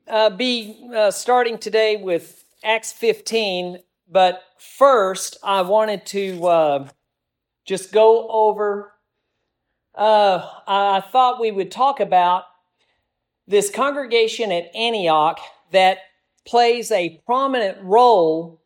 be starting today with Acts 15, but first I wanted to just go over, I thought we would talk about this congregation at Antioch that plays a prominent role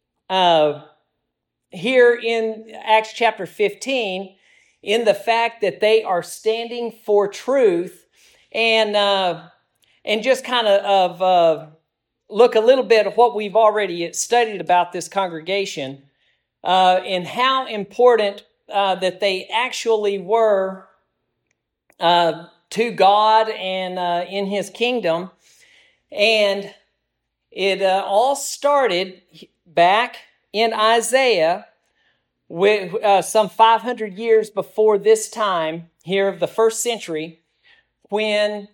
here in Acts chapter 15 in the fact that they are standing for truth and just kind of look a little bit at what we've already studied about this congregation and how important that they actually were to God and in His kingdom. And it all started back in Isaiah, with some 500 years before this time here of the first century, when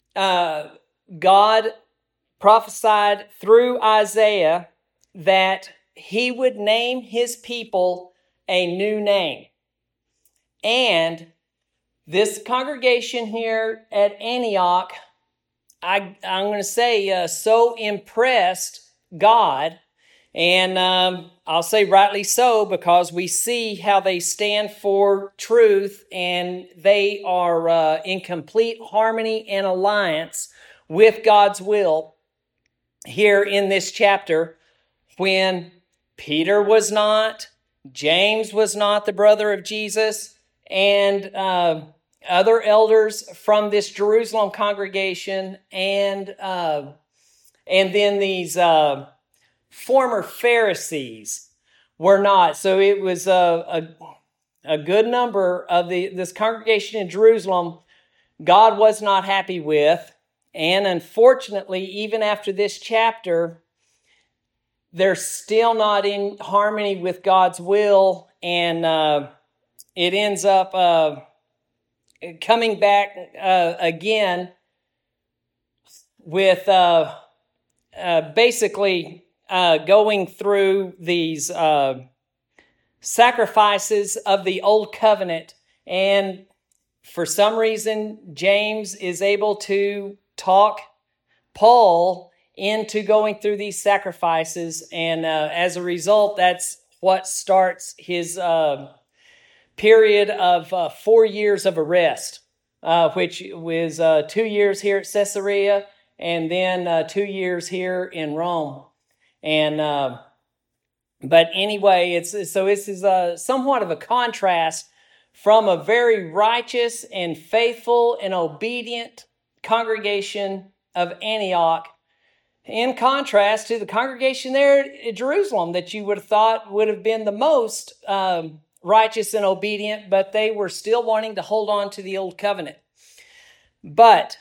God prophesied through Isaiah that He would name His people a new name. And this congregation here at Antioch, I'm going to say, so impressed God. And I'll say rightly so, because we see how they stand for truth and they are in complete harmony and alliance with God's will here in this chapter, when Peter was not, James was not the brother of Jesus, and other elders from this Jerusalem congregation, and then these former Pharisees were not. So it was a good number of this congregation in Jerusalem God was not happy with. And unfortunately, even after this chapter, they're still not in harmony with God's will. And it ends up coming back again with basically going through these sacrifices of the old covenant. And for some reason, James is able to talk Paul into going through these sacrifices. And as a result, that's what starts his period of 4 years of arrest, which was 2 years here at Caesarea and then 2 years here in Rome. And but anyway, this is somewhat of a contrast from a very righteous and faithful and obedient congregation of Antioch, in contrast to the congregation there at Jerusalem that you would have thought would have been the most righteous and obedient, but they were still wanting to hold on to the old covenant. But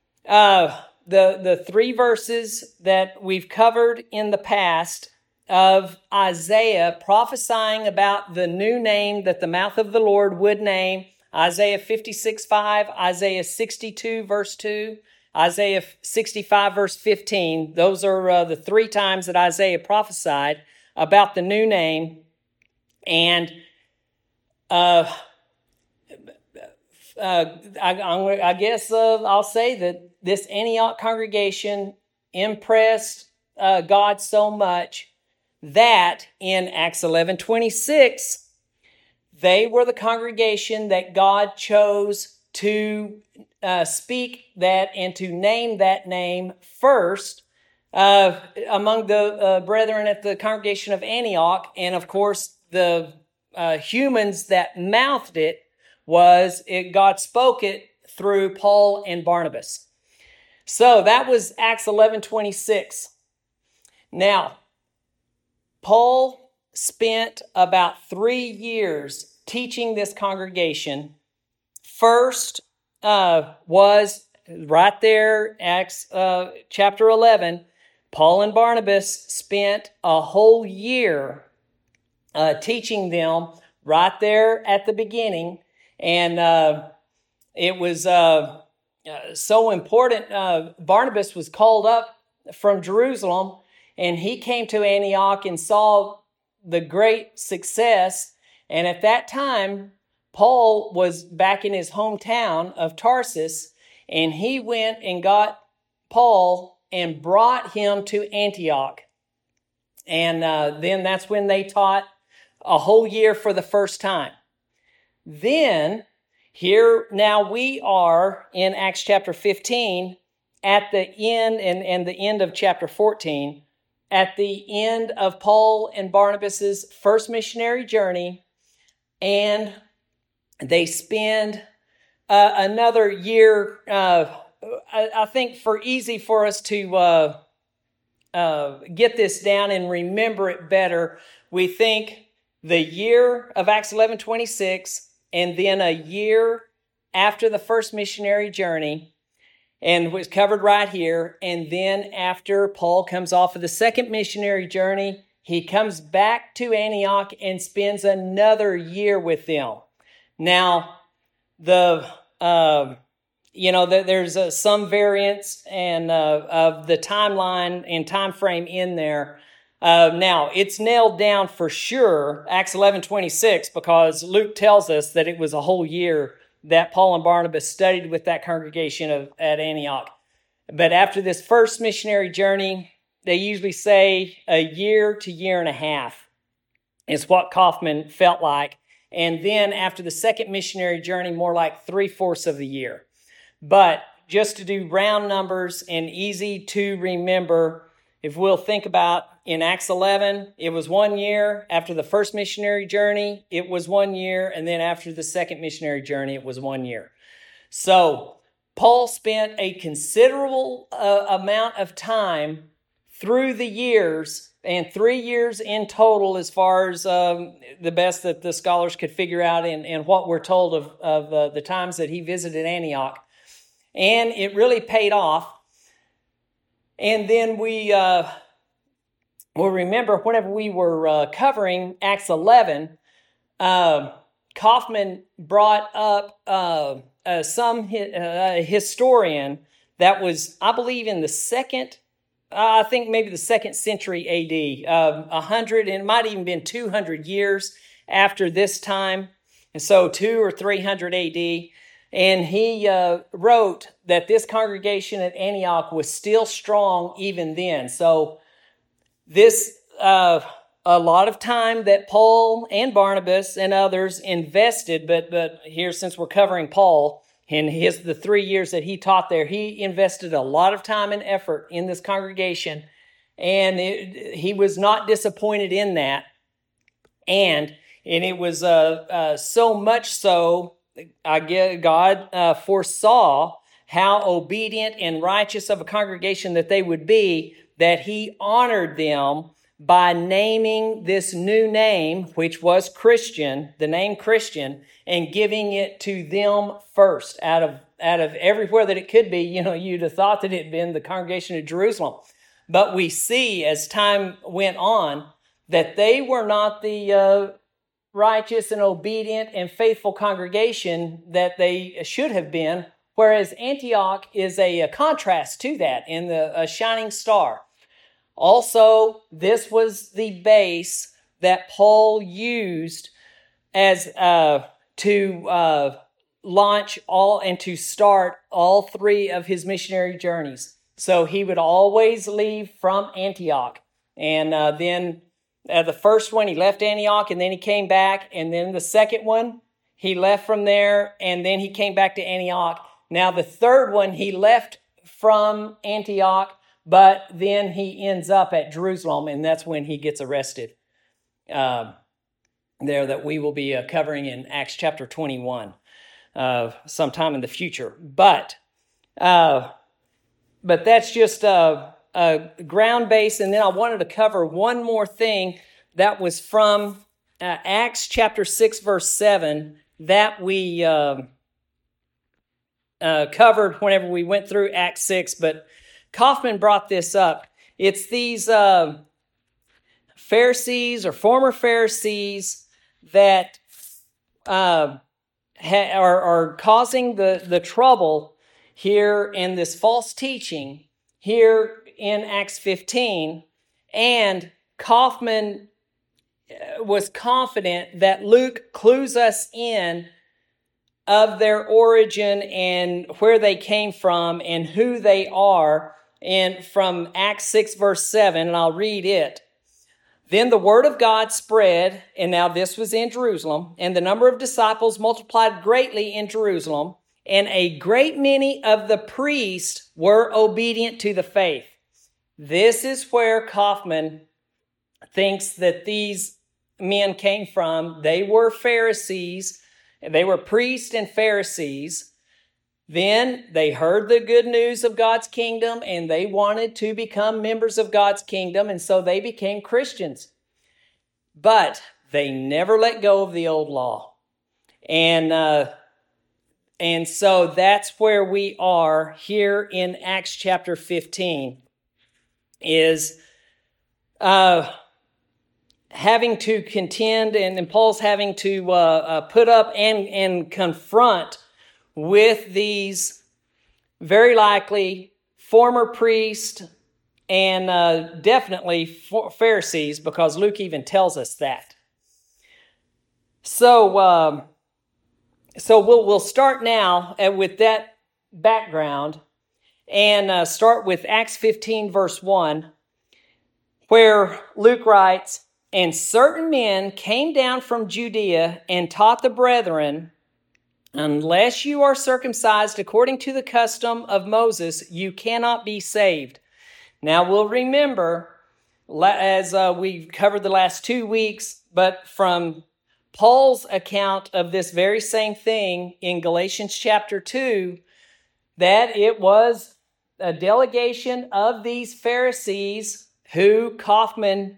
the three verses that we've covered in the past of Isaiah prophesying about the new name that the mouth of the Lord would name, Isaiah 56:5, Isaiah 62 verse 2, Isaiah 65 verse 15, those are the three times that Isaiah prophesied about the new name. And I guess I'll say that this Antioch congregation impressed God so much that in Acts 11:26, they were the congregation that God chose to speak that and to name that name first among the brethren at the congregation of Antioch. And of course, the humans that mouthed it God spoke it through Paul and Barnabas. So that was Acts 11:26. Now, Paul spent about 3 years teaching this congregation. First was right there, Acts chapter 11. Paul and Barnabas spent a whole year teaching them right there at the beginning. And it was so important. Barnabas was called up from Jerusalem, and he came to Antioch and saw the great success. And at that time, Paul was back in his hometown of Tarsus, and he went and got Paul and brought him to Antioch. And then that's when they taught a whole year for the first time. Then, here now we are in Acts chapter 15 at the end and the end of chapter 14, at the end of Paul and Barnabas's first missionary journey, and they spend another year. I think easy for us to get this down and remember it better, we think the year of Acts 11:26, and then a year after the first missionary journey, and was covered right here. And then after Paul comes off of the second missionary journey, he comes back to Antioch and spends another year with them. Now, there's some variance and of the timeline and time frame in there. Now, it's nailed down for sure, Acts 11:26, because Luke tells us that it was a whole year that Paul and Barnabas studied with that congregation at Antioch. But after this first missionary journey, they usually say a year to year and a half is what Kaufman felt like. And then after the second missionary journey, more like 3/4 of the year. But just to do round numbers and easy to remember, if we'll think about in Acts 11, it was 1 year. After the first missionary journey, it was 1 year. And then after the second missionary journey, it was 1 year. So Paul spent a considerable amount of time through the years, and 3 years in total as far as the best that the scholars could figure out and what we're told of the times that he visited Antioch. And it really paid off. And then we'll remember whenever we were covering Acts 11, Kaufman brought up some historian that was, I believe, in the second, I think maybe the 2nd century AD, 100, and it might even been 200 years after this time, and so 200 or 300 AD. And he wrote that this congregation at Antioch was still strong even then. So this, a lot of time that Paul and Barnabas and others invested, but here, since we're covering Paul and the 3 years that he taught there, he invested a lot of time and effort in this congregation, and he was not disappointed in that. And it was so much so, I guess God foresaw how obedient and righteous of a congregation that they would be, that he honored them by naming this new name, which was Christian, the name Christian, and giving it to them first out of everywhere that it could be. You'd have thought that it had been the congregation of Jerusalem. But we see as time went on that they were not the righteous and obedient and faithful congregation that they should have been, whereas Antioch is a contrast to that and a shining star. Also, this was the base that Paul used as to launch all and to start all 3 of his missionary journeys. So he would always leave from Antioch, and then the first one, he left Antioch, and then he came back. And then the second one, he left from there, and then he came back to Antioch. Now, the third one, he left from Antioch, but then he ends up at Jerusalem, and that's when he gets arrested. There that we will be covering in Acts chapter 21 sometime in the future. But that's just a ground base. And then I wanted to cover one more thing that was from Acts chapter 6, verse 7, that we covered whenever we went through Acts 6. But Kaufman brought this up. It's these Pharisees or former Pharisees that are causing the trouble here in this false teaching here in Acts 15, and Kaufman was confident that Luke clues us in of their origin and where they came from and who they are, from Acts 6, verse 7, and I'll read it. Then the word of God spread, and now this was in Jerusalem, and the number of disciples multiplied greatly in Jerusalem, and a great many of the priests were obedient to the faith. This is where Kaufman thinks that these men came from. They were Pharisees. They were priests and Pharisees. Then they heard the good news of God's kingdom and they wanted to become members of God's kingdom, and so they became Christians. But they never let go of the old law. And so that's where we are here in Acts chapter 15, is having to contend, and Paul's having to put up and confront with these very likely former priests and definitely Pharisees, because Luke even tells us that. So we'll start now with that background and start with Acts 15, verse 1, where Luke writes, "And certain men came down from Judea and taught the brethren, unless you are circumcised according to the custom of Moses, you cannot be saved." Now we'll remember, as we've covered the last 2 weeks, but from Paul's account of this very same thing in Galatians chapter 2, that it was a delegation of these Pharisees who Kaufman,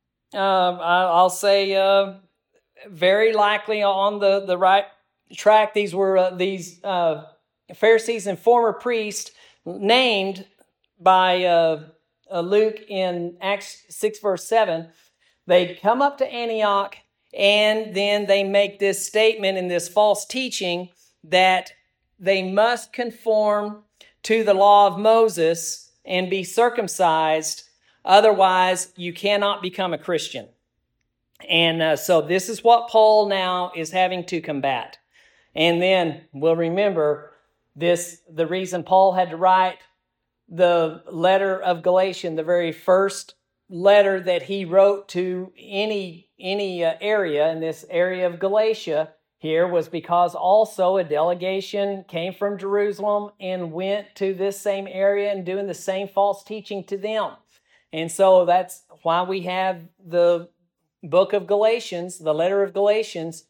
I'll say, very likely on the right track. These were these Pharisees and former priests named by Luke in Acts 6, verse 7. They come up to Antioch, and then they make this statement in this false teaching that they must conform to the law of Moses and be circumcised. Otherwise, you cannot become a Christian. And so this is what Paul now is having to combat. And then we'll remember this, the reason Paul had to write the letter of Galatians, the very first letter that he wrote to any area in this area of Galatia here, was because also a delegation came from Jerusalem and went to this same area and doing the same false teaching to them. And so that's why we have the book of Galatians, the letter of Galatians,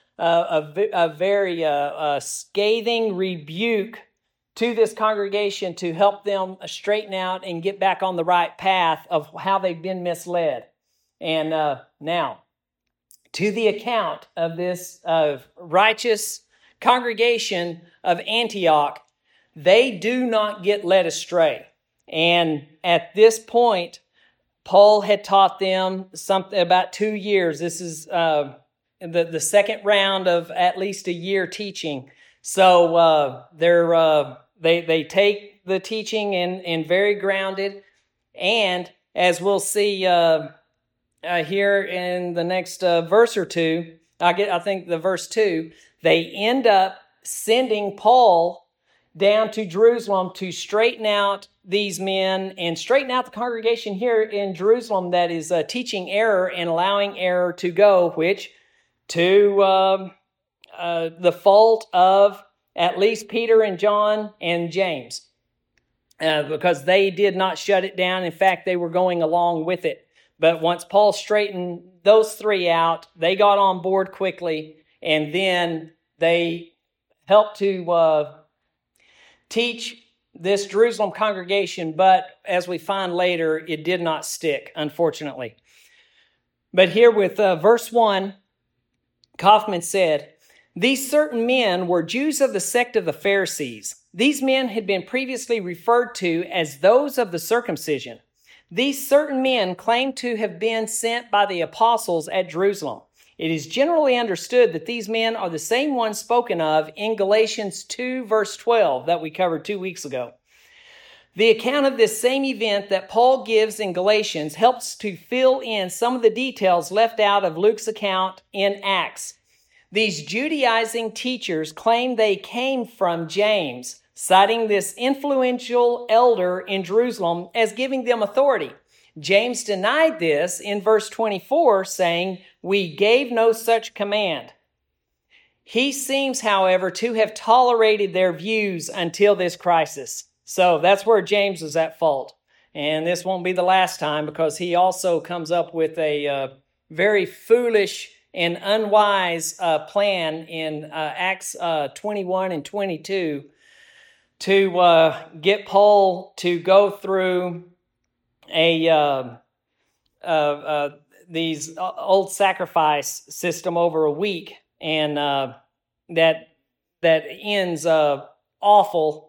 a very scathing rebuke to this congregation to help them straighten out and get back on the right path of how they've been misled. And now, to the account of this righteous congregation of Antioch, they do not get led astray. And at this point, Paul had taught them something about 2 years. This is the second round of at least a year teaching. So they take the teaching and very grounded. And as we'll see here in the next verse or two, I think the verse 2, they end up sending Paul down to Jerusalem to straighten out these men and straighten out the congregation here in Jerusalem that is teaching error and allowing error to go, which to the fault of at least Peter and John and James, because they did not shut it down. In fact, they were going along with it. But once Paul straightened those three out, they got on board quickly, and then they helped to teach this Jerusalem congregation. But as we find later, it did not stick, unfortunately. But here with verse 1, Kaufman said, "These certain men were Jews of the sect of the Pharisees. These men had been previously referred to as those of the circumcision. These certain men claimed to have been sent by the apostles at Jerusalem. It is generally understood that these men are the same ones spoken of in Galatians 2, verse 12, that we covered 2 weeks ago. The account of this same event that Paul gives in Galatians helps to fill in some of the details left out of Luke's account in Acts. These Judaizing teachers claim they came from James, citing this influential elder in Jerusalem as giving them authority. James denied this in verse 24, saying, "We gave no such command." He seems, however, to have tolerated their views until this crisis. So that's where James was at fault. And this won't be the last time, because he also comes up with a very foolish and unwise plan in Acts 21 and 22 to get Paul to go through these old sacrifice system over a week, and that ends awful.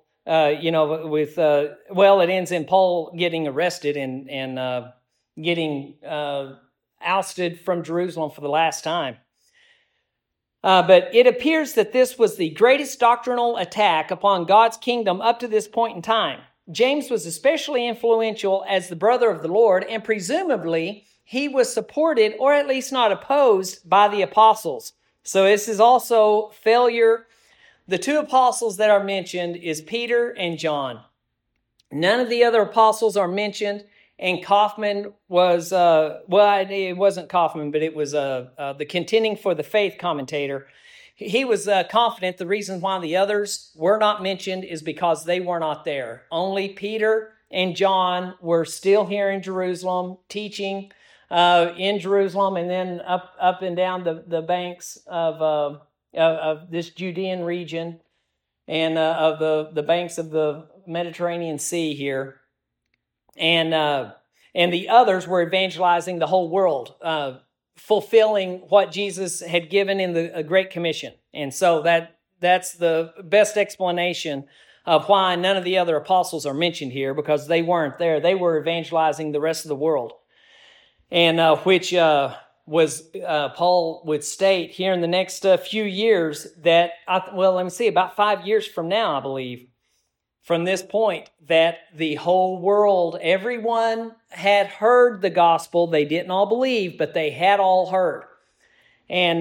It ends in Paul getting arrested and getting ousted from Jerusalem for the last time. But it appears that this was the greatest doctrinal attack upon God's kingdom up to this point in time. James was especially influential as the brother of the Lord, and presumably he was supported, or at least not opposed, by the apostles. So this is also failure. The two apostles that are mentioned is Peter and John. None of the other apostles are mentioned, and Kaufman was, it wasn't Kaufman, but it was the Contending for the Faith commentator. He was confident the reason why the others were not mentioned is because they were not there. Only Peter and John were still here in Jerusalem, teaching in Jerusalem, and then up and down the banks of this Judean region and of the banks of the Mediterranean Sea here. And the others were evangelizing the whole world, fulfilling what Jesus had given in the Great Commission. And so that's the best explanation of why none of the other apostles are mentioned here, because they weren't there. They were evangelizing the rest of the world. And which was Paul would state here in the next few years that, about 5 years from now, I believe, from this point, that the whole world, everyone had heard the gospel. They didn't all believe, but they had all heard. And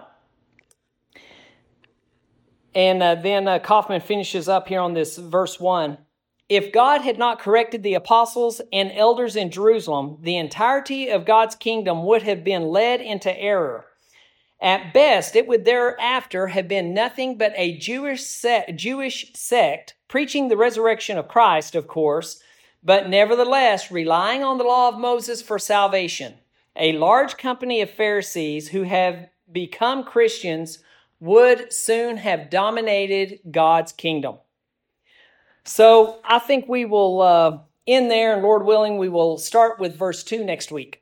then Kaufman finishes up here on this verse 1. If God had not corrected the apostles and elders in Jerusalem, the entirety of God's kingdom would have been led into error. At best, it would thereafter have been nothing but a Jewish sect preaching the resurrection of Christ, of course, but nevertheless relying on the law of Moses for salvation. A large company of Pharisees who have become Christians would soon have dominated God's kingdom. So I think we will end there, and Lord willing, we will start with verse 2 next week.